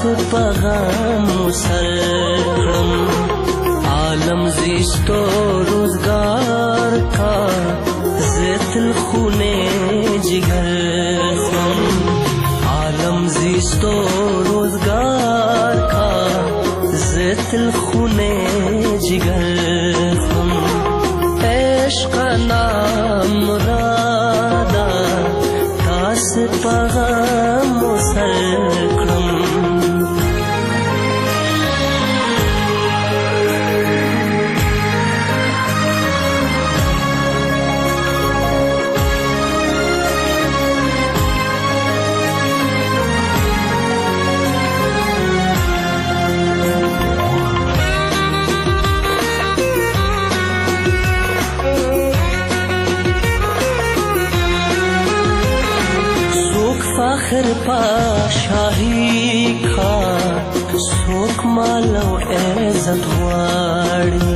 په غم سر کړم عالم زیستو روزگار کا زیتل خونے جگر خم عالم زیستو روزگار کا زیتل خونے جگر خم عشق نام مرادا تاس په غم سر کړم فخر پاشاہی کا سوک مالو عزت غواړي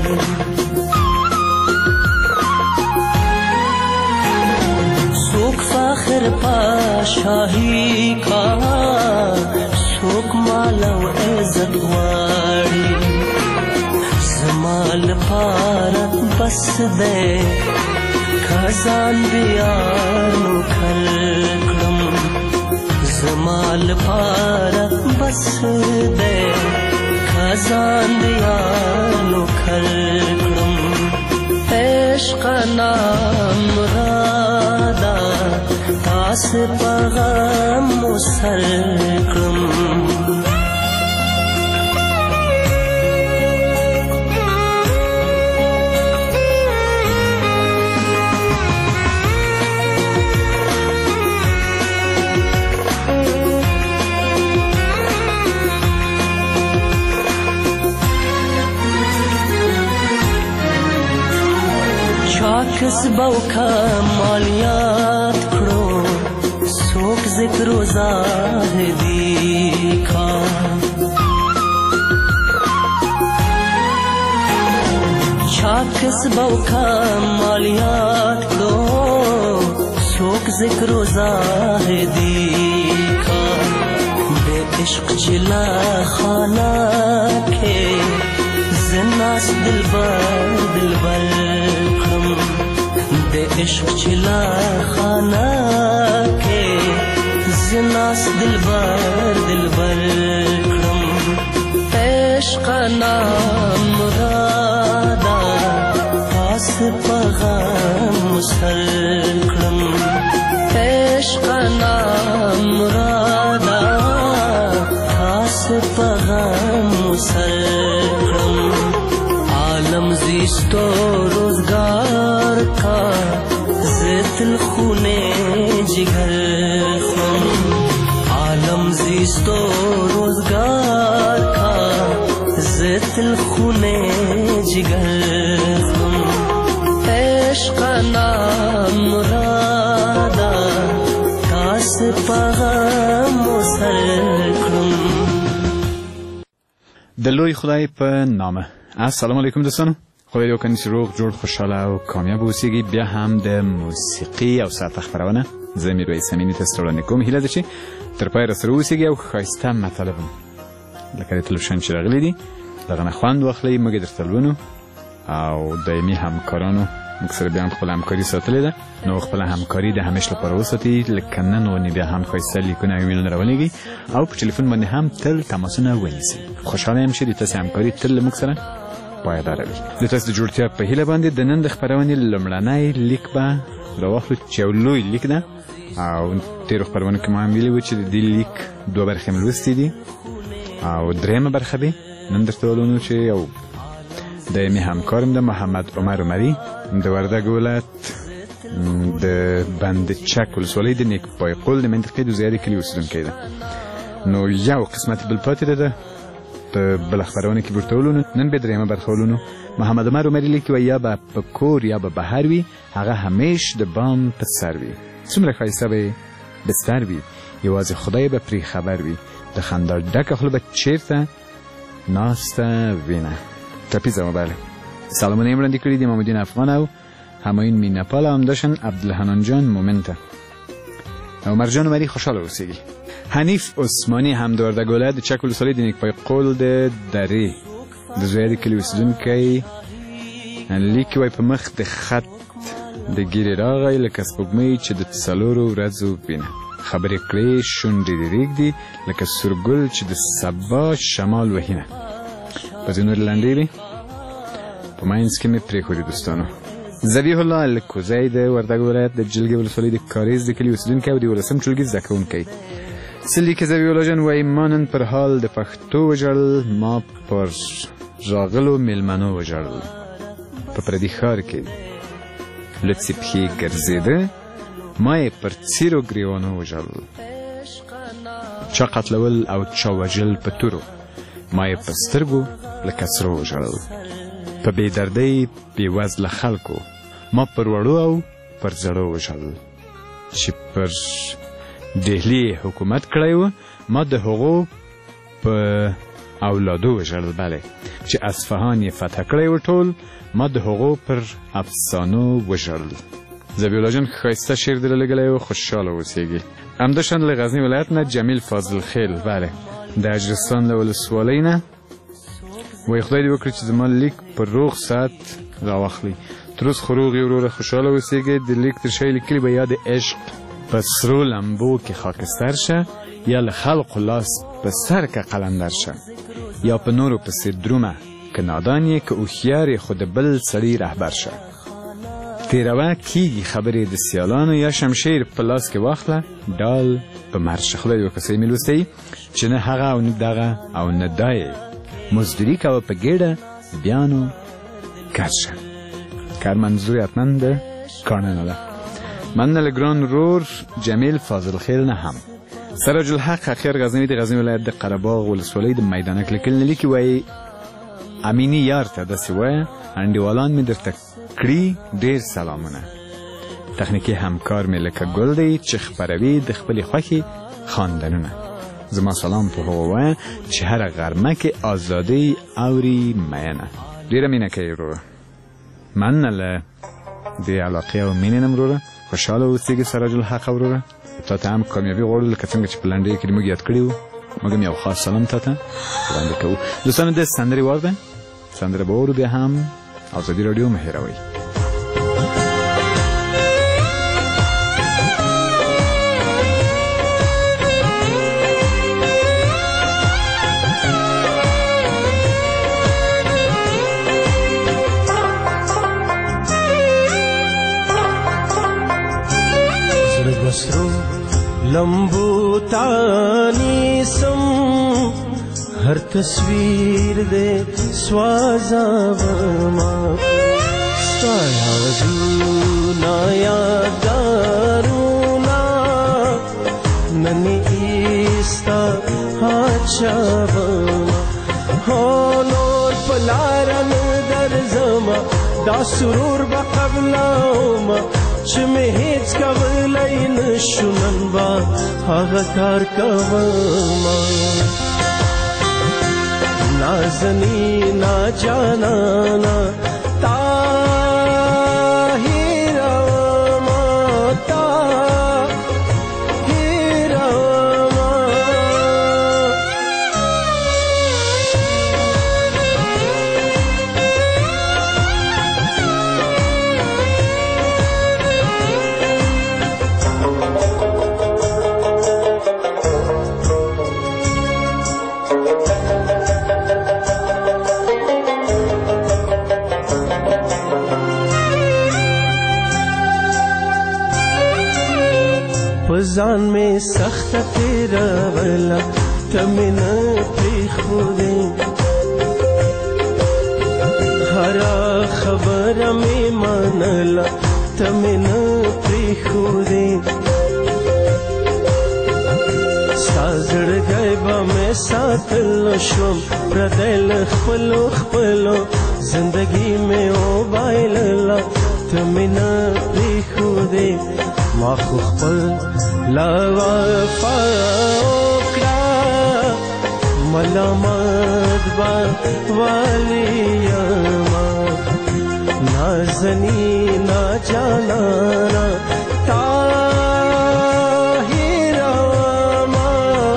سوک فخر پاشاہی کا سوک مالو عزت غواړي زمال پارت بس دے خزان دیانو کھل زمال پارت بس دے خزان دیانو کھل کرم عشق نام مرادا تاس په غم سر کرم کسبو کمالیات کړو څوک ذکر و زاهدی کا چا کسبو کمالیات کړو څوک ذکر و زاهدی کا بے عشق چلا خانہ کے زناس دلبر دلبر دے عشق چلا خانہ کے زناس دلبر دلبر کرم عشق نام مرادا پاس په غم سر کرم عشق نام مرادا پاس په غم سر کرم عالم زیستو روزگار کا زیتل خونے جگر خم عالم زیستو روزگار کا زیتل خونے جگر خم عشق نام مرادا تاس په غم سر کړم د لوی خدای په نامه. السلام علیکم دوستانو، خدای دې وکړي چې روغ جوړ خوشحاله او کامیاب اوسیږئ. بیا هم د موسیقي او ساعت خپرونه زه میرویس امیني تاسو ته وړاندې کوم. هیله ده چې تر پایه راسره اوسیږئ او ښایسته مطالب لکه د تلویزیون چې راغلي دي د هغه نه خوند واخلئ. موږ یې درته لولو او دایمي همکارانو موږ سره بیا هم خپله همکاري ساتلې ده، نو خپله همکاري د همیش لپاره وساتئ. لکه نن غوندې بیا هم ښایسته لیکونه او ایمیلونه راولېږئ او په ټلیفون باندې هم تل تماسونه ونیسئ. خوشحاله یم چې د تاسې همکاري تل له موږ سره پایداره وي. د تاسو د جوړتیا په هیله باندې د نن د خپرونې لومړنی لیک به راواخلو چې یو لوی لیک ده او تېرو خپرونو کې ما هم ویلي وو چې د دې لیک دوه برخې مې لوستې دي او درېیمه برخه به نن درته ولولو چې یو دایمي همکارم ده محمد عمر عمري د وردګ ولایت د بند چک ولسوالۍ د نیکپای قول د منطقې د زیارې کلي اوسېدونکی ده. نو یو قسمت بل پاتې ده په بله خپرونه کې به ورته ولولو. نن به درېیمه برخه ولولو. محمد عمر عمري لیکي وایي یا به په کور یا به بهر وي هغه همیش د بام په سر وي. څومره ښایسته به یې بستر وي یوازې خدای به پرې خبر وي. د خندا ډکه خوله به چېرته ناسته وینه. ټپیزه موبایل سلامونه یې وړاندې کړي دي محمدین افغان او همایون میناپال او همداشان عبدالحنان جان مومنته او مرجان عمري. خوشحاله اوسیږي. حنیف عثمانی هم د وردګ ولایت د چک ولسوالۍ د نیکپای قول د درې د زوی د کلي اوسېدونکی لیکي وایي په مخ د خط د ګیرې راغی لکه سپوږمۍ چې د 4 ورځو وینه خبرې کړې شونډې دې رېږدي لکه سورګل چې د سبا شمال وهینه په ځینو لنډې وي په منځ کې مې پرېښودې دوستانو ذبیح الله الکوزی د وردګ ولایت د جلګې ولسوالۍ د کاریز د کلي اوسېدونکی او د 11 ټولګي زده کوونکی څه لیکي ذبیح الله جان وایي ما نن پر حال د پښتو وژړل ما پر راغلو میلمنو وژړل په پردي ښار کې لڅې پښې ګرځېده ما یې پر څیرو ګریوانو وژړل چا قتلول او چا وژل په تورو ما یې په سترګو لکه سرو وژړل په بې دردۍ بې وزله خلکو ما پر وړو او پر زړو وژړل چې پر دهلي حکومت کړی و ما د هغو په اولادو وژړل بله چې اصفهان یې فتح کړی و ټول ما د هغو پر افسانو وژړل ذبیح الله جان ښایسته شعر دې لګلی و خوشحاله اوسېږي همداشان له غزني ولایت نه جمیل فاضل خیل بله د اجرستان له ولسوالۍ نه وایي خدای دې وکړي چې زما لیک پر روغ ساعت راواخلي تر اوس خو روغ یې وروره خوشحاله اوسېږئ د لیک تر شا یې لیکلي به یا د عشق په سرو لمبو کې خاکستر شه یا له خلقو لاس په سر که قلندر شه یا په نورو پسې درومه که نادان یې که هوښیار یې خو د بل سړي رهبر شه تیروه کیږي خبرې د سیالانو یا شمشیر په لاس کې واخله ډال په مرشه خدای دې وکړي مې لوستی چې نه هغه او نه دغه او نه دا یې مزدوري کوه په ګېډه بیا نو کار شه کار منظور حتما د کاڼه نه ده مننه له ګران ورور جمیل فاضل خیل نه هم سراج الحق اخیر غزنوي د غزني ولایت د قرهباغ ولسوالۍ د میدانک لیکل نه لیکي وایي امیني یار ته داسې وایه انډیوالان مې درته کړي ډېر سلامونه تخنیکي همکار مې لکه ګل دی چې خپروي د خپلې خوښې خواندنونه زما سلام په هغو وایه چې هره غرمه کې ازادۍ اوري مینه ډېره مینه کوي وروره مننه له دې علاقې او مینې نه وروره خوشحاله اوسېږي سراج الحق وروره تا ته هم کامیابي غواړو لکه څنګه چې په لنډۍ کې موږ یاد کړي وو موږ هم یو خاص سلام تا ته وړاندې کوو دوستانو د سندرې وار ده سندره به واورو بیا هم ازادي راډیو مه هېروئ لمبو تانی سم ہر تصویر دے سوازا وما سایا دونا یادارونا ننی ایستا ہاچا وما ہو نور پلارن در زما دا سرور بقبلاوما چې مې هیڅ کولی نشو نن به هغه کار کومه نازنینا جانانا تا هیروما تا هیروما پزان میں سخت تیرا ولا تمن پریخودے ہرا خبر میں منلا تمن پریخودے سازڑ غیبا میں ساتھ لشم پردل خپلو خپلو زندگی میں او بایللا تمن پریخودے ما خو خپل لا وفا وکړه ملامت با واليما نازنینا جانانا طاهرما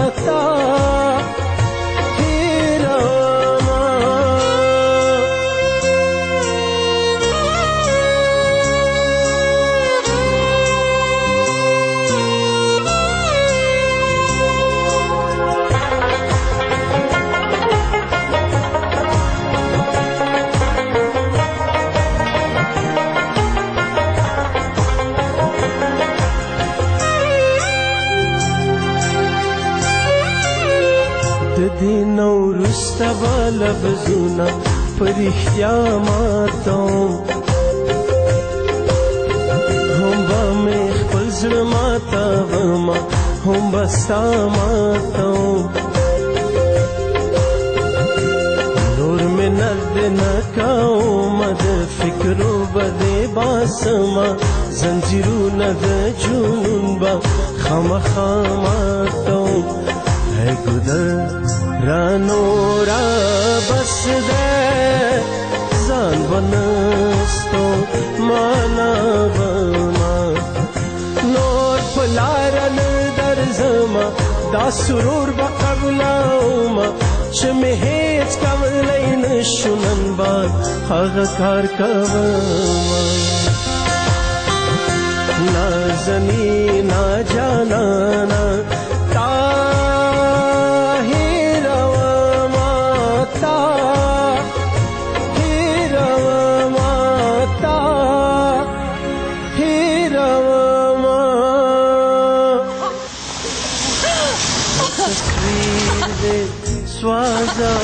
دین وروسته به لفظونه په رښتیا ماتوم هم به مې خپل زړه ماتومه هم به ستا ماتوم نور منت دې نه کومه د فکرو به دې باسمه زنځیرونه د جنون به خامخا ماتوم ای ګودرانو را بس ده ځان به نستو مانا بما نور په لاره نه درځمه دا سرور به قبلومه چې مې هېڅ کولی نشو نن به هغه کار کومه نازنینا جانانا تا هیروما تا هیروما تا هیروما تصویر دے سوازا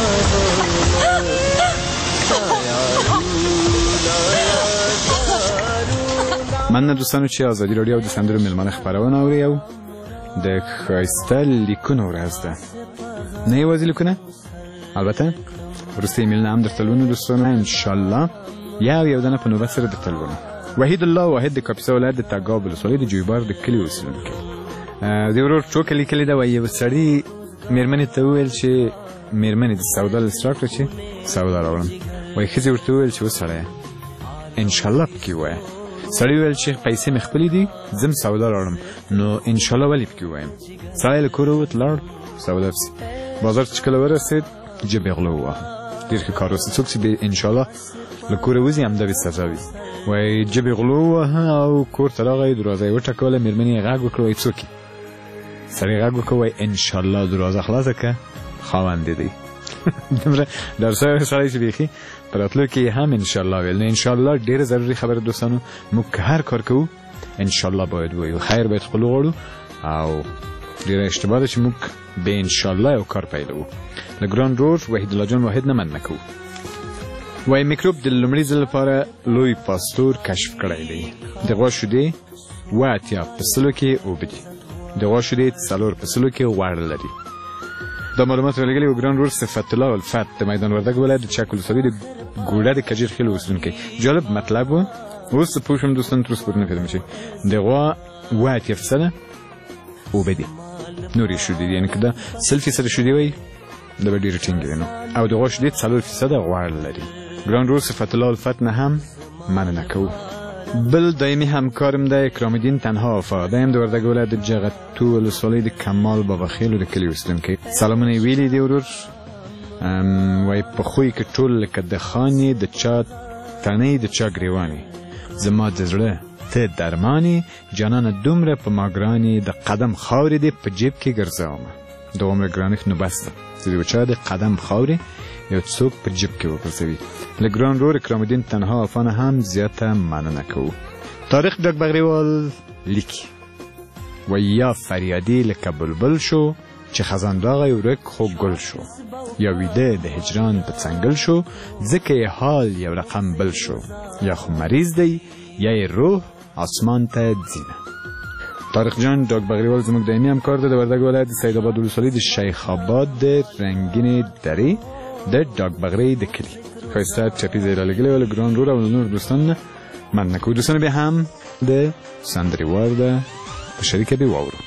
مننه دوستانو چې ازادي راډیو د سندرو میلمانه خپرونه اوري او د ښایسته لیکونو ورځ ده نه یوازې لیکونه البته وروسته ایمیلونه هم درته لولو دوستانو انشاءالله یو دانه په نوبت سره درته لولو وحید الله واحد د کاپیسا ولایت د تګاب ولسوالۍ د جویبار د کلي اوسېدونکی د ورور ټوکه لیکلې ده وایي یو سړي مېرمنې ته وویل چې مېرمنې د سودا لیست راکړه چې سودا راوړم وایي ښځې ورته وویل چې وسړیه انشاءالله پکې ووایه سړی وویل چې پیسې مې خپلې دي ځم سودا راوړم نو انشاءالله ولې پکې ووایم سړی له کوره ووت لاړ سودا پسې بازار چې کله ورسېد جبې غله وواهه ډېر ښه کار وسو څوک چې انشاءالله له کوره وځي همدا به سزا وي وایي جبې غله وواهه او کور ته راغی دروازه یې وټکوله مېرمنې یې غږ وکړ وایي څوک یې سړی غږ وکړ وایي انشاءالله دروازه خلاصه که خاوند دې دی دومره ډار شوی سړی چې بیخي په راتلو کې هم انشاءالله ویل نو انشاءالله ډېره ضروري خبره دوستانو موږ که هر کار کوو انشاءالله باید ووایو خیر باید خپل وغواړو او ډېره اشتباه ده چې موږ به انشاءالله یو کار پیلوو له ګران رور وحید الله جان واحد نه مننه کوو وایي میکروب د لومړي ځل لپاره لوی پاستور کشف کړی دی د غوا شیدې 80 په سلو کې اوبه دي د غوا شیدې 4 په سلو کې غوړ لري دا معلومات ولګلي و ګران رور صفت الله الفت د میدان وردګ ولایت د چک ولسوالۍ د ګوډه د کجیر خیل اوسېدونکی جالب مطلب و اوس پوه شوم دوستان تر اوسه پورې نه پوهېدم چې د غوا 80% اوبه دي نور یې شیدې دي یعنې که دا 100% شیدې وایي دا به ډېرې ټینګې وي نو او د غوا شیدې 4% غوړ لري ګران رور صفت الله الفت نه هم مننه کوو بل دایمي همکارم د اکرام الدین تنها وفا دا هم د وردګ ولایت د جغتو ولسوالۍ د کمال بابا خیلو د کلي اوسېدونکی سلامونه یې ویلي دي ورور وایي په خوی کې ټول لکه د خانې د چا تنې د چا ګریوانې زما د زړه ته درمانې جانانه دومره په ما ګرانې د قدم خاورې دې په جیب کې ګرځومه د عمر ګرانښت نو بس ده چې د چا د قدم خاورې یو څوک په جیب کې وګرځوي له ګران رور اکرام الدین تنها وفا نه هم زیاته مننه کوو تاریخ ډک بغریوال لیکي وایي یا فریادي لکه بلبل شو چې خزان راغی ورک خو ګل شو یا ویده د هجران په څنګل شو ځکه یې حال یو رقم بل شو یا خو مریض دی یا یې روح آسمان ته ځینه طارق جان ډاک بغریوال زموږ دایمي همکار دی د وردګ ولایت د سید آباد ولسوالۍ د شیخ آباد د رنګینې درې د ډاک بغرۍ د کلي ښایسته چپیزه یې رالګلې وه له ګران رور او له نور دوستانو نه مننه کوو دوستانو بیا هم د سندرې وار ده په شریکه دې واورو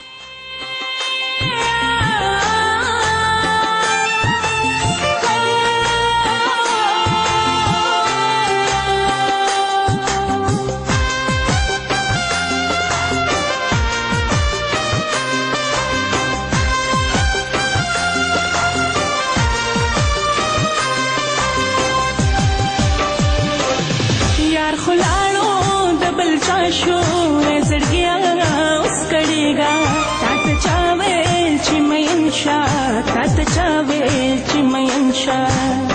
شو زړګیا اوس کړيګا تاسو چاوي چې مې انشا تاسو چاوي چې مې انشا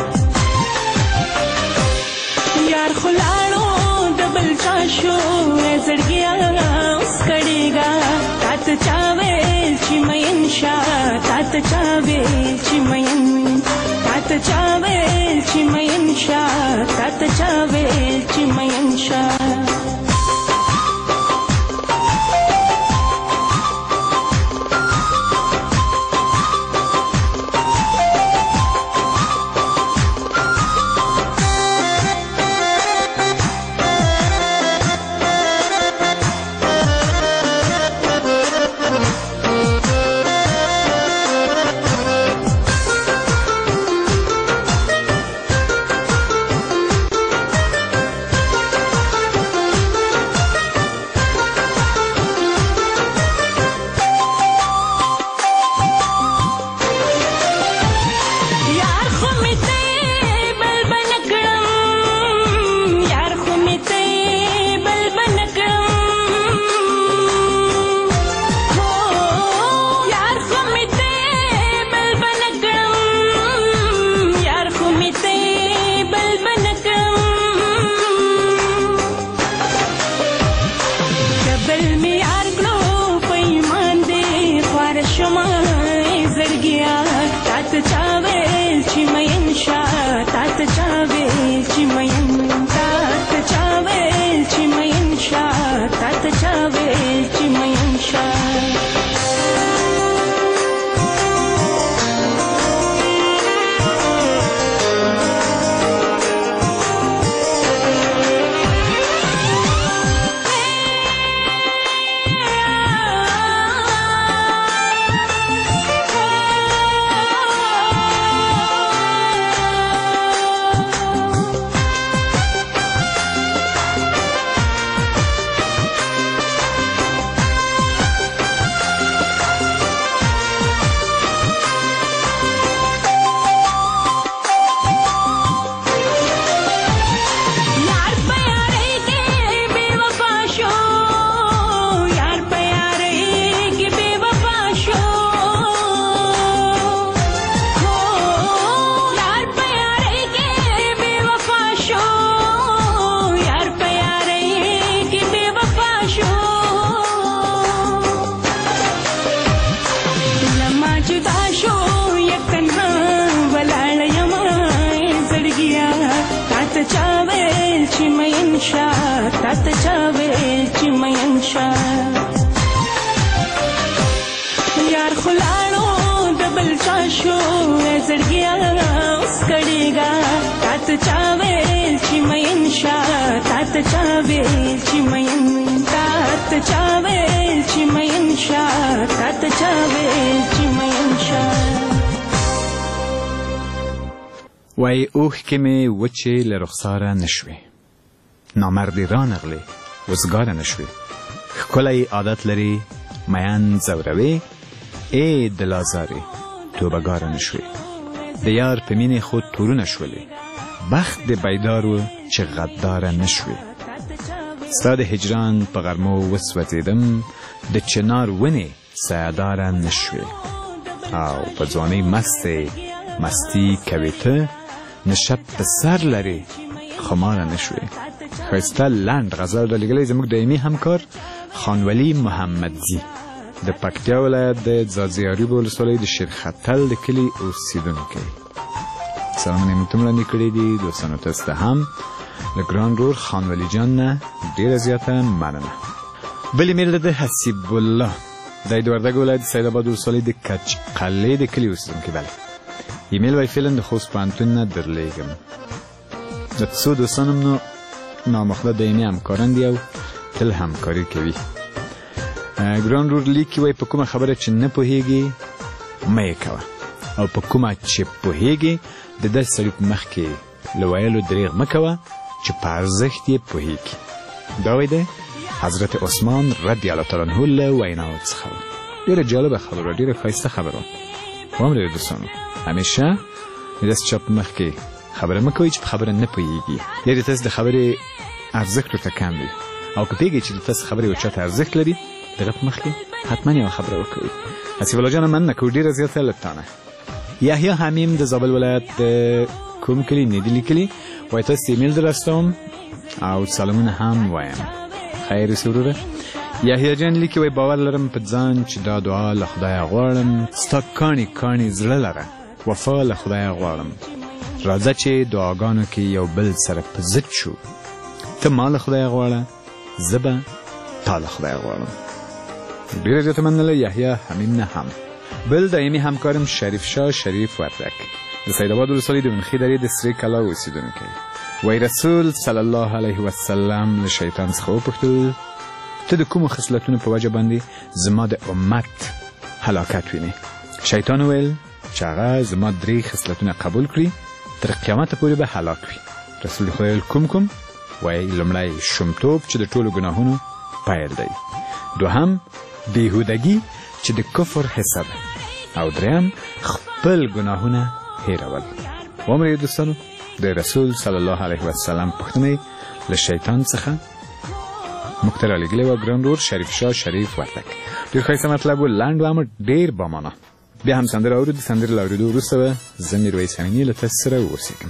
یار خلاړو دبل چا شو زړګیا اوس کړيګا تاسو چاوي چې مې انشا تاسو چاوي چې مې ته چا ویل چې مین تا ته چا ویل چې مین شا تا ته چا ویل چې مین شا यार खुलाड़ो डबल चाशो जड़गिया उसकड़ेगा तात चावे चिमयन शाह तात चावे चिमयन तात चावे चिमयन शाह तात चावे चिमयन शाह وای اوه که می وچه لرخصاره نشوی نامردی را نغلی وزگاره نشوی خکلای عادت لری میان زوروی ای دلازاری تو بگاره نشوی دیار پمین خود تورو نشولی بخت دی بیدارو چه غداره نشوی استاد هجران پغرمو وسوتیدم دی چنار ونی سیاداره نشوی او پزوانی مستی کویته نشب بسر لری خماره نشوی خیسته لند غزل را لگلی زموک دایمی همکار خانولی محمدزی د پکتیا ولایت د ځاځي ولسوالۍ د شیرختل د کلي اوسیدونکی سلامونه مې تم وړاندې کړي دي دوستانو تاسو ته هم له ګران رور خانولی جان نه ډېره زیاته مننه بل ایمیل د حسیب الله د وردګ ولایت سیدآباد ولسوالۍ د کچقلې د کلي اوسیدونکی بله ایمیل وای فعلا د خوست پوهنتون نه درلیږم د څو دوستانم نو نامخله دایمي همکاران دي او تل همکاري کوي ګران رور لیکي وای په کومه خبره چې نه پوهیږي مه یې کوه او په کومه چې پوهیږي د داسې سړي په مخ کې له ویلو دریغ مه کوه چې په ارزښت یې پوهیږي دا وای دی حضرت عثمان رضی الله تعالی عنه له ویناو څخه ډېره جالبه خبره ډېره ښایسته خبره وامره دوستانو همیشه داسې چا په مخ کې خبره مه کوئ چې په خبره نه پوهیږي یعنې تاسو د خبرې ارزښت ورته کم وي او که پوهیږئ چې د تاسو خبرې یو چاته ارزښت لري د هغه په مخ کې حتما یوه خبره وکوئ حسیب الله جانه مننه کوو ډېره زیاته له تا نه یحیی حمیم د زابل ولایت د کوم کلي نیدي لیکلي وایي تاسو ته ایمیل در استوم او سلامونه هم وایم خیر اوسې وروره یحیی جان لیکي وایي باور لرم په ځان چې دا دعا له خدایه غواړم ستا کاڼي زړه لره وفا له خدایه غواړم راځه چې دعاګانو کې یو بل سره په ضد شو ته ما له خدایه غواړه زه به تا له خدایه غواړم ډېره زیاته مننه یحیی حمیم نه هم بل دایمي همکارم شریف شاه شریف وردک د سیدآباد ولسوالۍ د ونخې درې د سرې کلا اوسیدونکی وایي رسول صلی الله علیه وسلم له شیطان څخه وپوښتل ته د کومو خصلتونو په وجه باندې زما د امت هلاکت وینې شیطان وویل چې هغه زما 3 خصلتونه قبول کړي تر قیامت پورې به هلاک وي رسول خدای کوم وایي لومړی شومتوب چې د ټولو ګناهونو پیل دی دوهم بیهودګي چې د کفر حصه ده او دریم خپل ګناهونه هیرول وامره دوستانو د رسول صلی الله علیه وسلم پوښتنې له شیطان څخه موږ ته رالیږلې وه ګران رور شریف شاه شریف وردک ډېر ښایسته مطلب و لنډ و اما ډېر بامانه بیا هم سندره اورو د سندرې له اورېدو وروسته به زه میرویس امیني له تاسو سره واوسېږم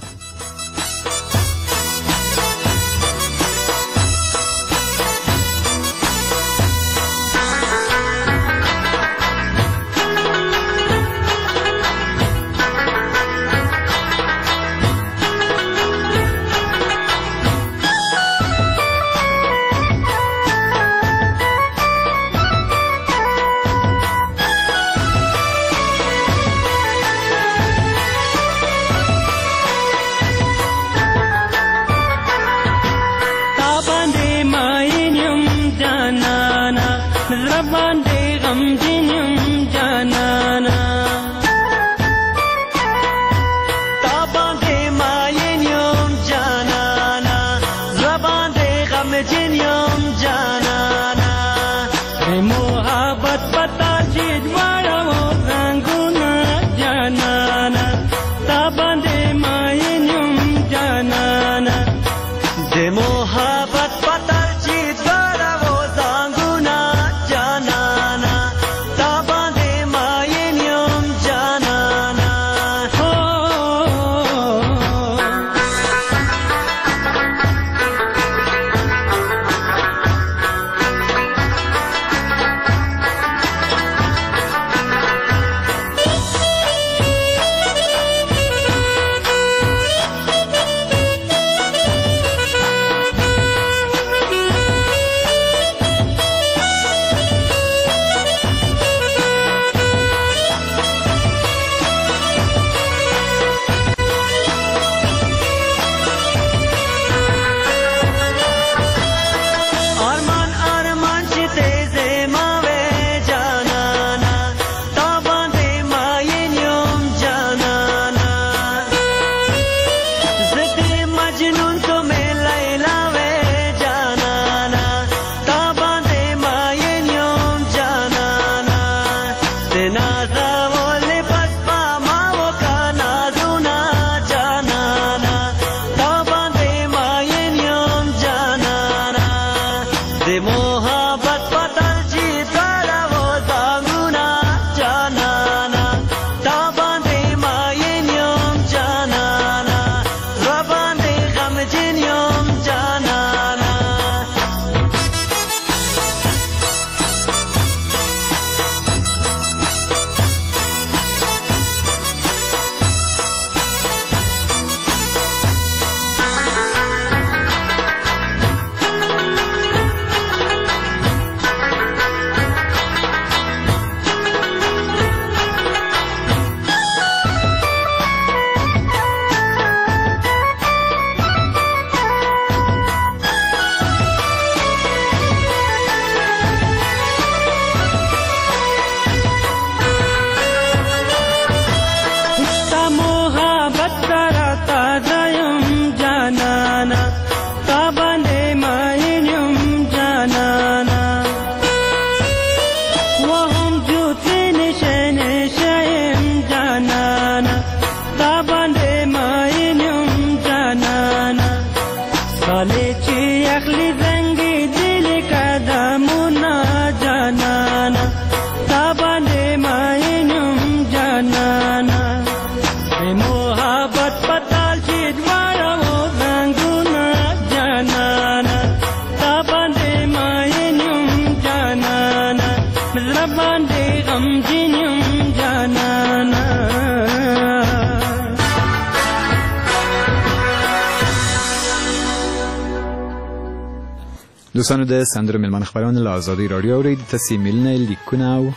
دوستانو د سندرو مېلمانه خپرونه له ازادۍ راډیو اورئ. تاسې ایمیلونه لیکونه او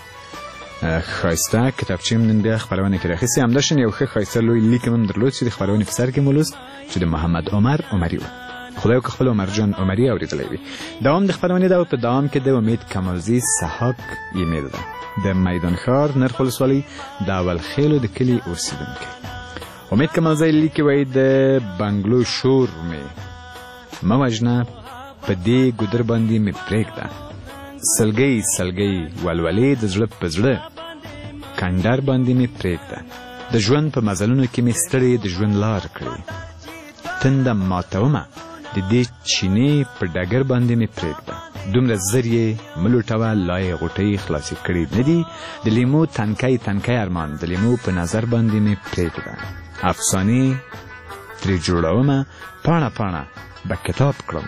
ښایسته کتابچې هم نن بیا خپرونه کې راخیستې. همداشان یو ښه ښایسته لوی لیک هم درلود چې د خپرونې په سر کې مو لوست چې د محمد عمر عمري و. خدای وکړه خپل عمر جان عمري اورېدلی وي. دوام د خپرونې ده او په دوام کې د امید کمالزي سحاق ایمیل ده د میدان ښار نرخ ولسوالۍ د اول خیلو د کلي اوسېدونکی. امید کمالزی لیکي وایي د بنګلو شور مې مه وژنه په دې ګودر باندې مې پرېږده. سلګۍ سلګۍ ولولې د زړه په زړه کنډر باندې مې پرېږده. د ژوند په مزلونو کې مې ستړې د ژوند لار کړې. تنده ماتومه د دې چینې په ډګر باندې مې پرېږده. دومره زر یې مه لوټوه لا یې غوټۍ خلاصې کړې نه دي. د لیمو تنکی تنکی ارمان د لیمو په نظر باندې مې پرېږده. افسانې ترې جوړومه پاڼه پاڼه به کتاب کړم.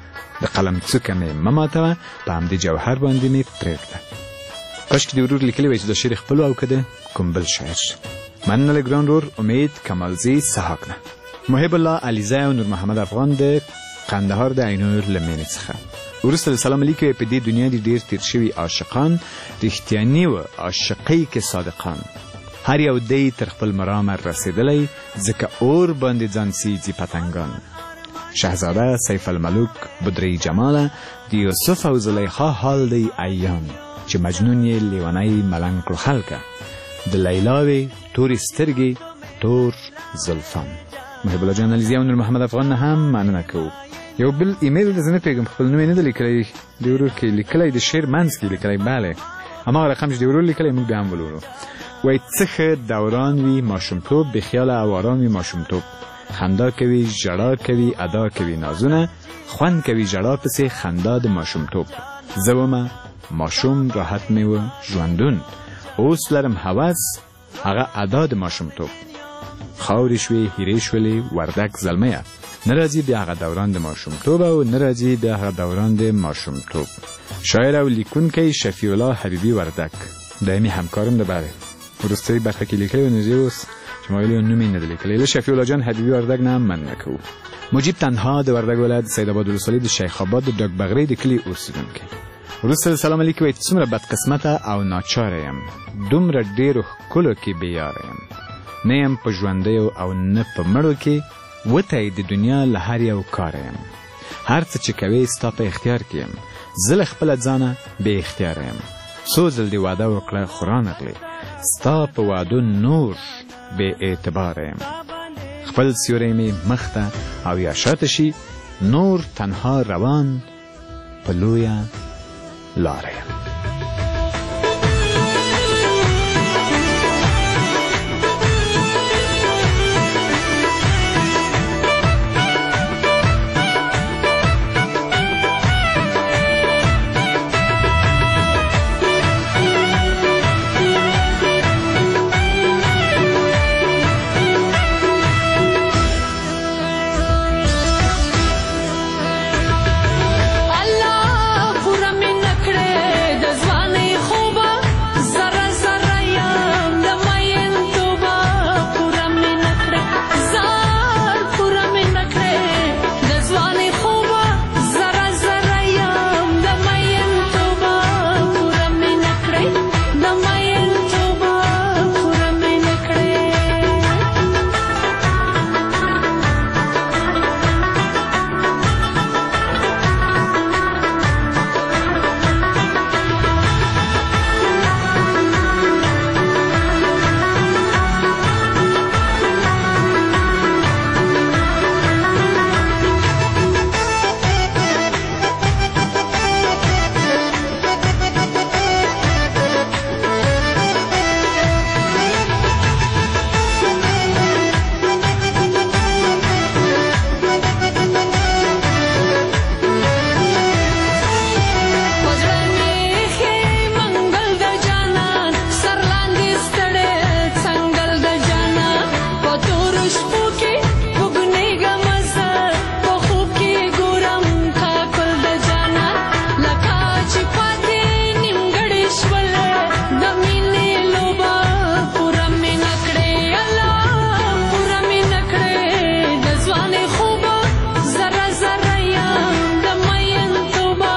د قلم څوکه مې مه ماتوه په همدې جوهر باندې مې پرېږده. کاشکې د ورور لیکلی وای چې دا شعر خپل او که د کوم بل شاعر. مننه له ګران ورور امید کمالزي سحاق نه. محب الله علیزی او نور محمد افغان د قندهار د عینور له مینې څخه. وروسته د سلام علیکم په دې دنیا کې ډېر تیر شوي عاشقان رښتیاني و عاشقۍ کې صادقان. هر یو دی تر خپل مرامه رسېدلی ځکه اور باندې ځان سیځي پتنګان. شهزاده سیف الملوک بدري جماله د یوسف او زلیخا حال دی ایام چې مجنون یې لیونی ملنګ کړو خلکه. د لیلاوې تورې سترګې تور زلفان. محب الله جان علیزی او نور محمد افغان نه هم مننه کوو. یو بل ایمیل د زه نه پوهېږم خپل نوم یې نه ده لیکلی د ورور کې لیکلی د شعر منځ کې لیکلی بله هماغه رقم چې د ورور لیکلی موږ بیا هم ولولو. وایي څه ښه دوران وي ماشومتوب بېخیاله او ارام وي ماشومتوب. خندا کوي ژړا کوي ادا کوي نازونه خوند کوي ژړا پسې خندا د ماشومتوب. زه ومه ماشوم راحت مې و ژوندون اوس لرم هوس هغه ادا د ماشومتوب. خاورې شوې هیرې شولې وردک زلمیه نه راځي بیا هغه دوران د ماشومتوب او نه راځي بیا هغه دوران د ماشومتوب. شاعر او لیکونکی شفیع الله حبیبي وردک دایمي همکارم ده. بله وروستۍ برخه کې لیکلی و نو زه اوس چې ما ویلي نوم یې نه ده لیکلی. له شفیع الله جان حبیبي وردک نه هم مننه کوو. مجیب تنها د وردک ولایت سیدآباد ولسوالۍ د شیخ آباد د ډاک بغرۍ د کلي اوسېدونکی. وروسته د سلام علیکم وایي څومره بدقسمته او ناچاره یم دومره ډېرو ښکلو کې بېیاره یم. نه یم په ژوندیو او نه په مړو کې وتی د دنیا له هر یو کاره یم. هر څه چې کوې ستا په اختیار کې یم. زه له خپله ځانه بې اختیاره یم. څو ځل دې واده وکړه خو رانغلې ستا په وعدو نور بې اعتباره یم. خپل سیوری مې مخته او یا شاته شي نور تنها روان په لویه لاره یم. زره زره یم د مین توبه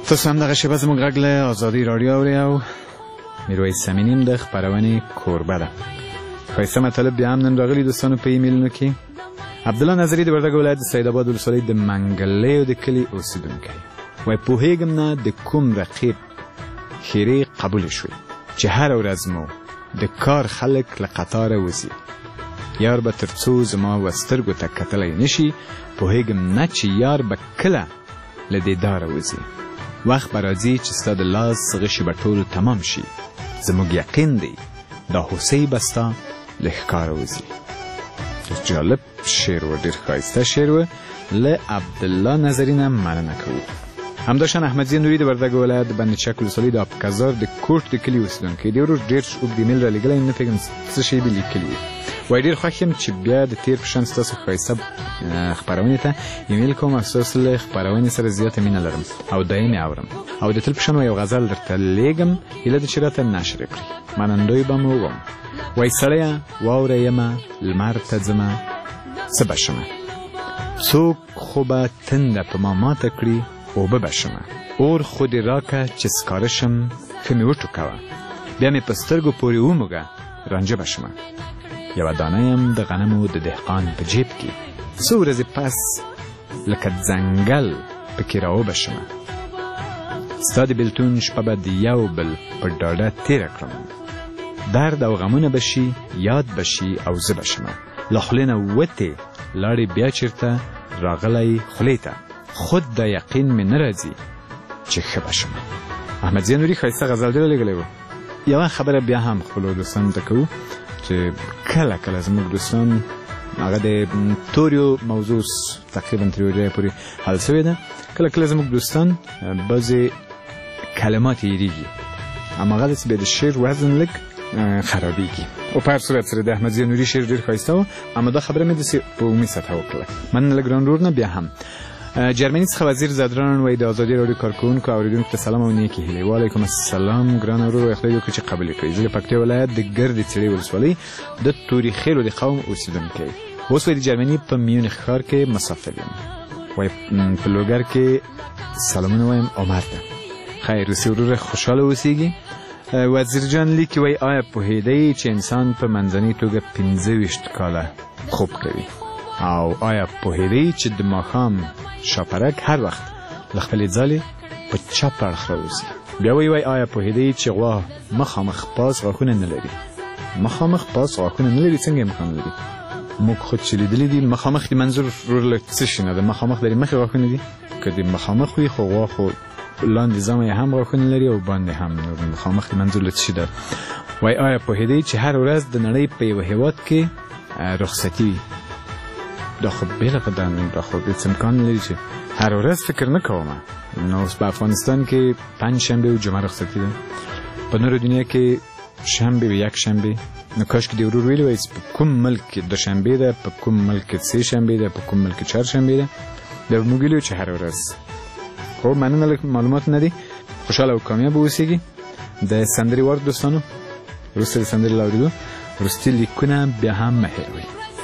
تاسو هم دغه شیبه زموږ غږ له ازادي راډیو اورئ او میرویس سمینیم د خپرونې کوربه ده. ښایسته مطلب بیا هم نن راغلي دوستانو په ایمیلونو کې. عبدالله نظري د وردګو ولایت د سیدآباد ولسوالۍ د منګلیو د کلي اوسېدونکی وایي پوهېږم نه د کوم رقیب ښېرې قبولې شوې چې هره ورځ مو د کار خلک له قطاره وځي. یار به تر څو زما و سترګو ته کتلی نشي پوهېږم نه چې یار به کله له دیداره وځي. وخت به راځي چې ستا د لاس غشي به ټول تمام شي زموږ یقین دی دا هوسۍ به ستا له ښکاره وځي. جالب شعر و ډېر ښایسته شعر و. له عبدالله نظري نه مننه کوو. همداشان احمدزي نوري د وردګو ولایت د بندچک ولسوالۍ د آبکزار د کوټ د کلي اوسېدونکی دی. ورور ډېر اوږد ایمیل را لېږلی نه پوهېږم څه شی دې لیکلي وي. وایي ډېر خوښ یم چې بیا د تېر په شان ستاسو ښایسته خپرونې ته ایمیل کوم او ستاسو له خپرونې سره زیاته مینه لرم او دایم یې اورم او د تل په شان یو غزل درته لیږم هیله ده چې راته نشر یې کړي. منندوی به مو وم. وایي سړیه واوره یمه لمر ته ځمه څه به شمه څوک خو به تنده په ما ماته کړي اوبه به شمه اور خو دې راکه چې سکاره شم ښه مې وټوکوه بیا مې په سترګو پورې وموږه رانجه به شمه. یوه دانه یم د غنمو د دهقان په جیب کې څو ورځې پس لکه ځنګل پکې راوبه شمه. ستا د بېلتون شپه به د یو بل په ډاډه تېره کړم. درد او غمونه به شي یاد به شي او زه به شمه. له خولې نه وتې لاړې بیا چېرته راغلی خولې ته خود دا یقین مې نه راځي چې ښه به شمه. احمدزي نوري ښایسته غزل ډېره لیږلی و. یوه خبره بیا هم خپلو دوستانو ته کوو چې کله کله زموږ دوستان هغه د توریو موضوع تقریبا تر یوه ځایه پورې حل شوې ده. کله کله زموږ دوستان بعضې کلمات یې هېرېږي هماغه داسې بیا د شعر وزن لږ خرابېږي. او په هر صورت سره د احمدزي نوري شعر ډېر ښایسته و اما دا خبره مې داسې په عمومي سطحه وکړله. مننه له ګران ورور نه. بیا هم جرمني څخه وزیر زدران وایي د ازادي راډیو کارکوونکو او اورېدونکو ته سلام او نیکې هیلې. وعلیکم السلام ګران ورور. وایي خدای دې وکړي چې قبول یې کړئ. زه د پکتیا ولایت د ګردې څړې ولسوالۍ د توري خیلو د قوم اوسېدونکی اوس وایي د جرمني په میونخ ښار کې مسافر یم. وایي په لوګر کې سلامونه وایم عمر ته. خیر روسي وروره خوشحاله اوسېږي. وزیر جان لیکي وایي آیا پوهېدی چې انسان په منځنۍ توګه 25 کاله خوب کوي او آیا پوهېدی چې د ماښام شاپرک هر وخت له خپلې ځالې په چپ اړخ راوځي. بیا وایي آیا پوهېدی چې غوا مخامخ پاس غاښونه نه لري. مخامخ پاس غاښونه نه لري څنګه امکان لري؟ موږ خود چې لیدلي دي مخامخ د منظور له څه شي نه ده. مخامخ لري مخې غاښونه دي که د مخامخ وي خو غوا خو لاندې ځمه یې هم غاښونه لري او باندې هم. مخامخ د منظور له څه شي ده. وایي آیا پوهېدی چې هر ورځ د نړۍ په یوه هېواد کې رخصتي وي؟ دا خو بېله ده دا خو هېڅ امکان نه لري چې هر ورځ فکر نه کوم. نو اوس په افغانستان کې 5 شنبې او جمعه رخصتي ده. په نورو دنیا کې شنبې و یک شنبې. نو کاشکې دې ورور ویلي وای چې په کوم ملک کې دوشنبې ده په کوم ملک کې سه شنبې ده په کوم ملک کې چهارشنبې ده. بیا به موږ ویلي چې هر ورځ. خو مننه لږ معلومات نه دي. خوشحاله او کامیابه اوسېږي. د سندرې وار دوستانو وروسته د سندرې له اورېدو وروستي لیکونه بیا هم مه هېروئ.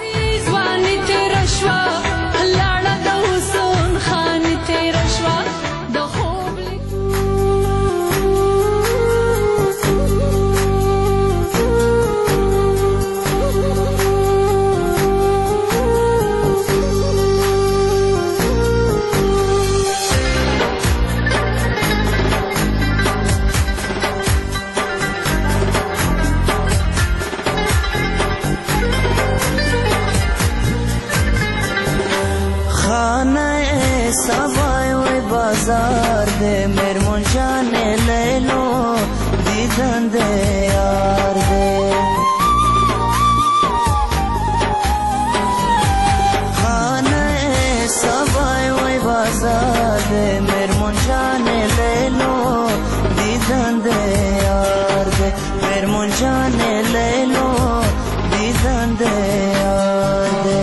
بازار دے میرمون جانے لے لو دیدن دے یار دے خانہ سبائے وی بازار دے میرمون جانے لے لو دیدن دے یار دے میرمون جانے لے لو دیدن دے یار دے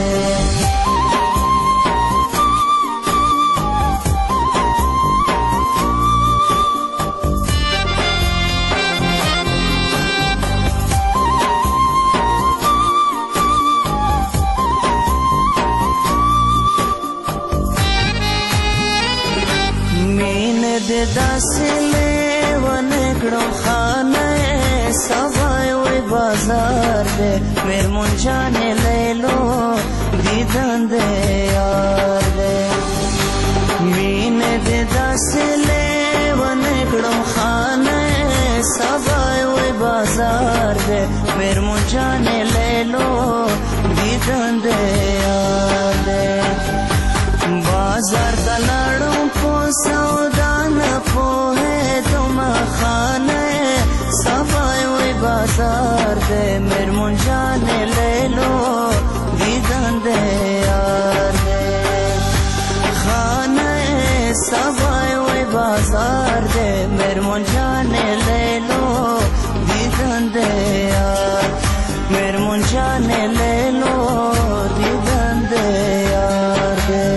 دې داسې لیونی کړم خانه سبای وی بازار دې میرمن جانې لیلو دیدن دې یار دې مینې دې داسې لیونی کړم خانه سبای وی بازار دې میرمن جانې لیلو دیدن دې یار دې بازار ته لاړم په سودا نه پوهېدم خانه سبای وی بازار دې میرمن جانې لیلو دیدن دې یار دې خانه سبای وی بازار دې میرمن جانې لیلو دیدن دې یار میرمن جانې لیلو دیدن دې یار دې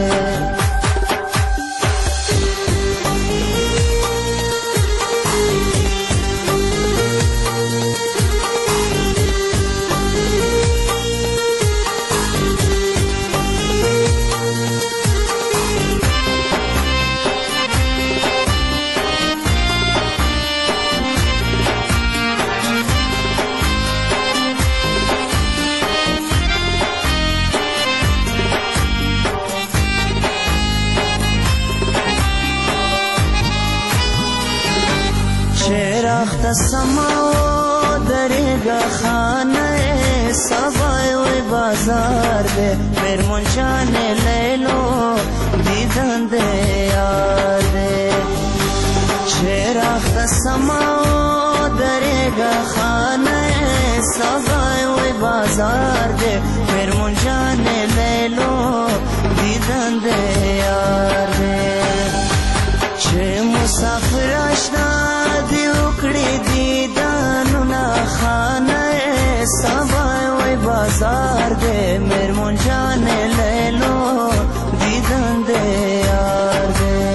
شیراخت سماو دریگا خانه سبای وی بازار دے میرمن جانې لیلو دیدن دے یار دے شیراخت سماو دریگا خانه سبای وی بازار دے میرمن جانې لیلو دیدن دے یار دے چې مسافر اشنا دی وکړي دیدانونه خانه سبای وی بازار دې میرمن جانې لیلو دیدن دې یار دې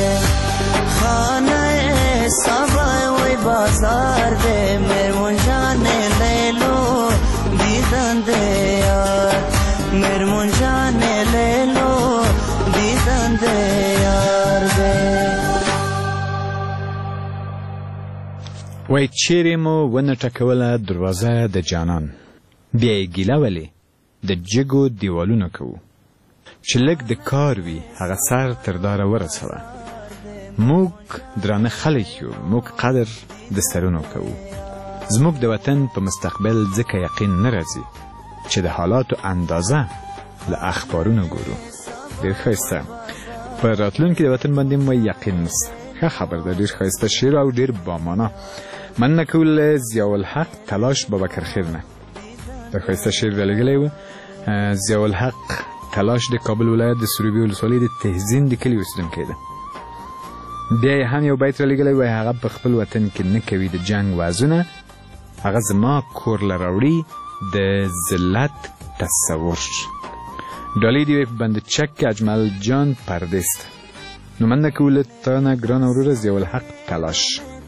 خانه سبای وی بازار دې میرمن جانې لیلو دیدن دې یار میرمن جانې لیلو دیدن دې یار دې وای چیرې مو ونه ټکوله دروازه د جانان بیا یې ګیله ولې د جګو دیوالونه کوو چې لږ د کار وي هغه سر تر داره ورسوه موږ درانه خلک یو موږ قدر د سرونو کوو زموږ د وطن په مستقبل ځکه یقین نه راځي چې د حالاتو اندازه له اخبارونو ګورو ډېر ښایسته په راتلونکي د وطن باندې مو یقین نشته ښه خبر ده ډېر ښایسته شعر او ډېر بامانه مننه کول ضیاءالحق تلاش بابکر خیر نه د ښایسته شعر رالیږلی و ضیاءالحق تلاش د کابل ولایت د سروبي ولسوالۍ د تهزین د کلي اوسېدونکی ده بیا یې هم یو بیت رالیږلی وایي هغه په خپل وطن کې نه کوي د جنګ وعظونه هغه زما کور له راوړي د ذلت تصور ډالۍ دې وي په بند چک کې اجمل جان پردیس ته نو مننه کوو له تا نه ګرانه وروره ضیاءالحق تلاش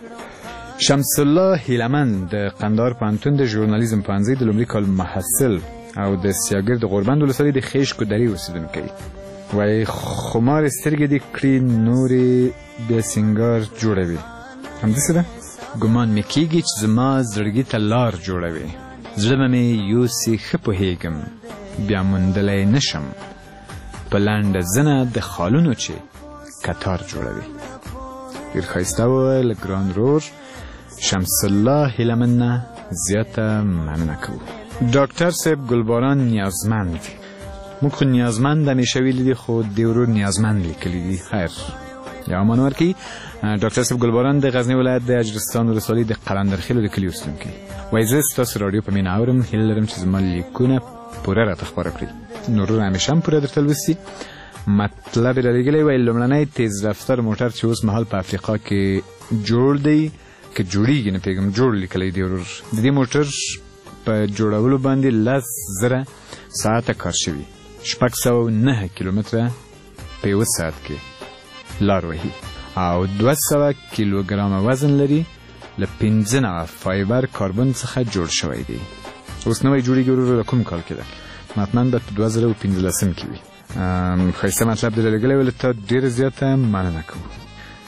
شمس الله هیلمن د قندهار پوهنتون د ژورنالیزم پوهنځۍ د لومړي کال محصل او د سیاګرد غوربند ولسوالۍ د خیشکو درې اوسېدونکی وایي خمار سترګې دې کړي نورې بیا سینګار جوړوي همداسې ده ګمان مې کېږي چې زما زړګي ته لار جوړوي زړه به مې یوسي ښه پوهېږم بیا موندلی نشم په لنډه زنه د خالونو چې کتار جوړوي ډېر ښایسته وه له ګران رور شمس الله هیلمن نه زیاته مننه کوو ډاکټر صاحب ګلباران نیازمند موږ خو نیازمند همیشه ویلي دي خو دې ورور نیازمند لیکلي دي خیر یا امان ورکړي ډاکټر صاحب ګلباران د غزني ولایت د اجرستان ولسوالۍ د قلندرخیلو د کلي اوسېدونکی وایي زه ستاسو راډیو په مینه اورم هیله لرم چې زما لیکونه پوره راته خپاره کړي نو ورور همیشه هم پوره درته لوستي مطلب یې رالیږلی وایي لومړنی تیز رفتار موټر چې اوس مهال په افریقا کې جوړ دی که جوړیږي نه پوهېږم جوړ لیکلی دی ورور د دې موټر په جوړولو باندې 10,000 ساعته کار شوي 609 کیلومتره په یوه ساعت کې لار وهي او 200 کیلوګرامه وزن لري له 15 فایبر کاربن څخه جوړ شوی دی اوس نوی جوړیږي ورور کوم کال کې ده حتما به په 2015 کې وي ښایسته مطلب دې رالیږلی ولی تا ډېره زیاته مننه کوو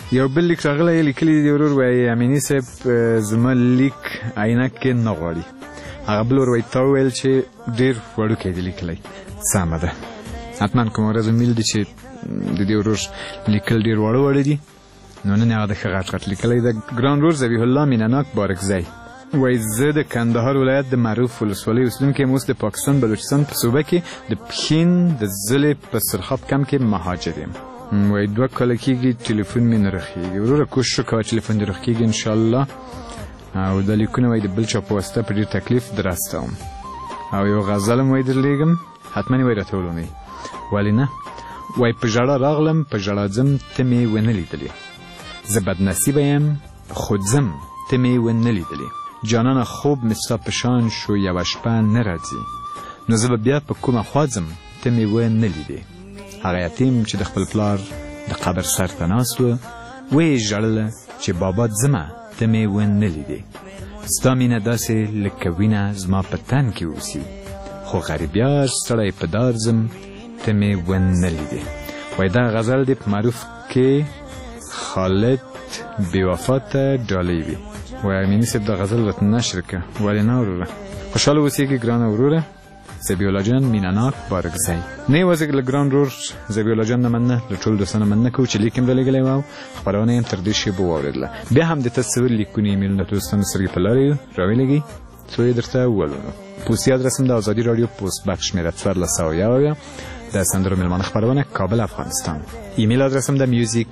یو بل لیک راغلی لیکلی دی ورور وایي امیني صاحب زما لیک عینکې نه غواړي. هغه بل ور وایي تا وویل چې ډېر وړوکی دی لیکلی. سمه ده، حتما کومه ورځ میل دی چې د دې ورور لیکل ډېر واړه واړه دي، نو نن هغه د ښه غټ غټ لیکلی ده. ګران ورور ذبیح الله مینهناک بارکزی وایي زه د کندهار ولایت د معروف ولسوالۍ اوسېدونکی یم، اوس د پاکستان بلوچستان په صوبه کې د پښین د ضلع په سرخاب کم کې مهاجر یم. وایي 2 کاله کېږي ټلیفون مې نه رخېږي. وروره کوشش وکړه ټلیفون دې رخ کېږي انشاءالله. او دا لیکونه وایي د بل چا په واسطه په ډېر تکلیف در استوم. او یو غزل هم وایي در لیږم، حتما یې وایي راته ولولئ. ولې نه؟ وایي په ژړا راغلم په ژړا ځم ته مې ونه لیدلې، زه بدنصیبه یم خو ځم ته مې ونه لیدلې، جانانه خوب مې ستا په شان شو یوه شپه نه راځي، نو زه به بیا په کومه خوا ځم ته مې ونه لیدې. هغه یتیم چې د خپل پلار د قبر سر ته ناست و ویې ژړله چې بابا ځمه ته مې ونه لیدې، ستا مینه داسې لکه وینه زما په تن کې اوسي، خو غریبیار ستړی په دار ځم ته مې ونه لیدې. وایي دا غزل دی په معروف کې خالد بېوفا ته ډالۍ وي. وایي امیني صاحب دا غزل راته نشر کړه. ولې نه وروره؟ خوشحاله اوسېږي ګرانه وروره. ذبیح الله جان مینهناک بارکزی. نه یوازې له ګران ورور ذبیح الله جان نه مننه، له ټولو دوستانو مننه کوو چې لیک یې رالیږلی و او خپرونه یې تر دې شیبو واورېدله. بیا هم د تاسو لیکونه ایمیلونه دوستانو سترګې په لارې راویلېږئ څو یې درته وولولو. پوستي ادرس هم د ازادي راډیو پوسټ بکس شمېره 1401 د سندرو میلمانه خپرونه کابل افغانستان. ایمیل ادرس هم د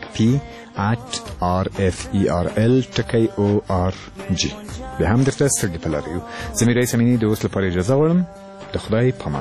music@rferl.org. بیا هم درته سترګې په لارې یو. زه میرویس امیني د اوس لپاره اجازه غواړم. د خدای پامان.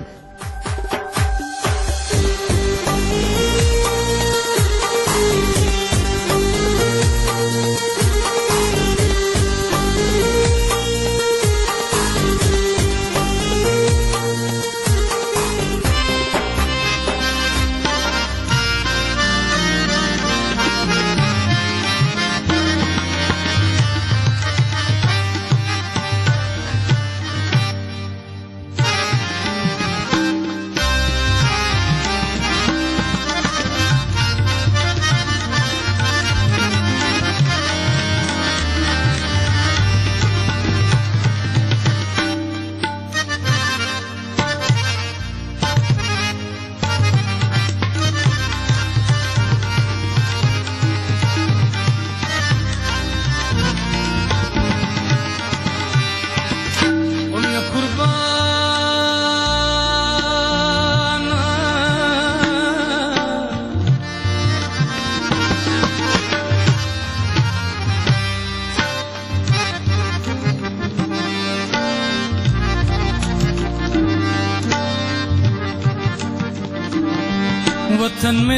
वतन में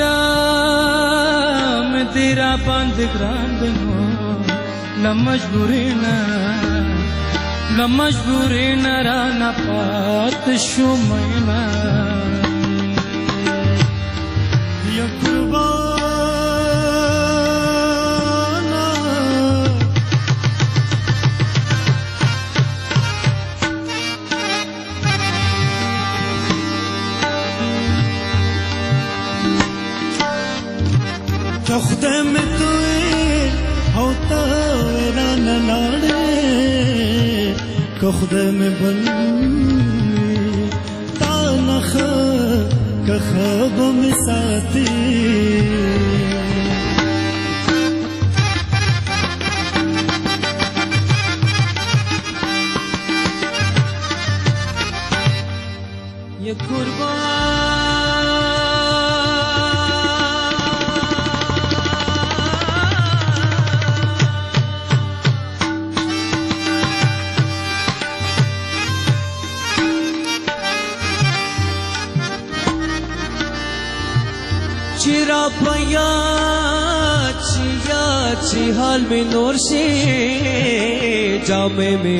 तेरा बंद ग्रांदनो ल मजबूरी न राना पात शुमैना या कुर्बाना चौखदे में तुए होता रान लाड़े कखदे में बन तानख कखब में साथी ये कुर्बान चिरा पया ची हाल में नूर से जामे में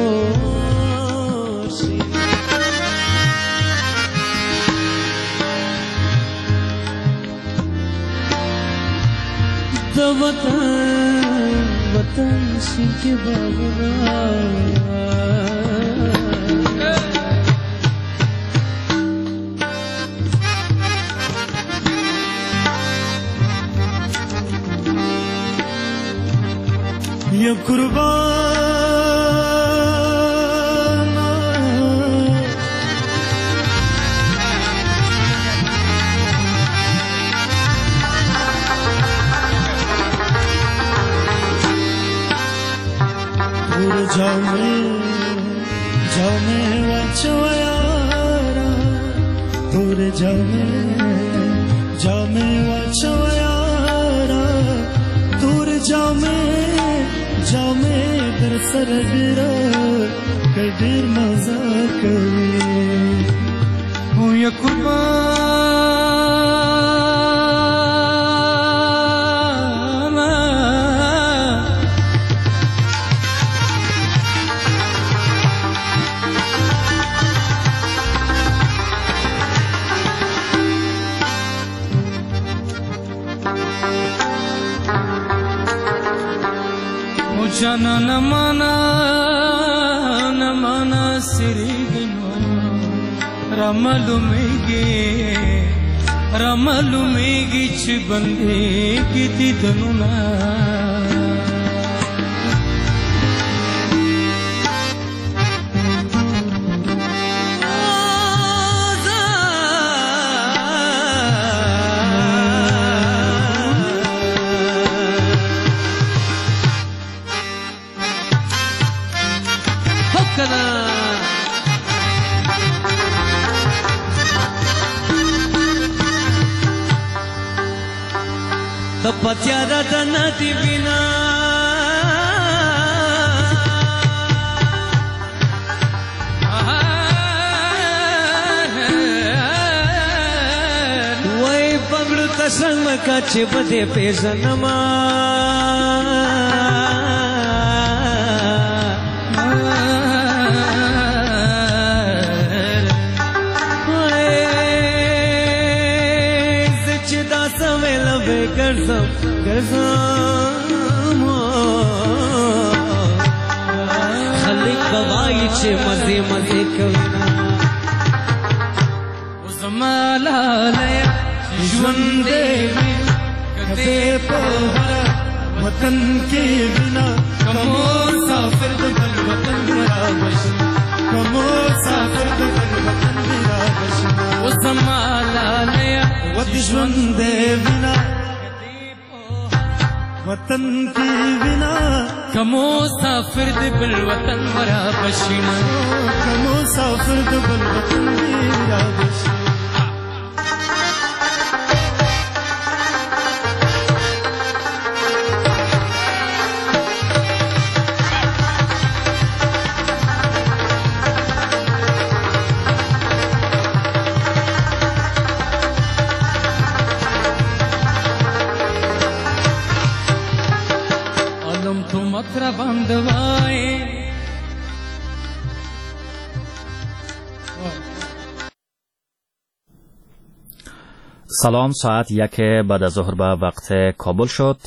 ओर से तो वतन सी के बाबुना یا قربان دور جامه وچو یارا دور جامه وچو یارا دور جامه در سر ډیرا کډیر مزه کوي او یا قربان جانا نمانا سرگنو رمالومیگی چی بندگی دیدنونا د پتیارا د ندی بنا وای پګړو تسنګ مکا چې بده پیژنما گرزم خلق بوایی چه مزه کوي زمالا لیا ژوند دې کده په وطن کې بنا کومو سافر د بل وطن را بشي کومو سافر د بل وطن را بشي زمالا لیا ژوند دې بنا وطن کی بنا کمو سافر د بل وطن مرا بشینا کمو سافر د بل وطن مرا بشینا مطرا بندوائے سلام، ساعت 1 بعد از ظهر به وقت کابل شد.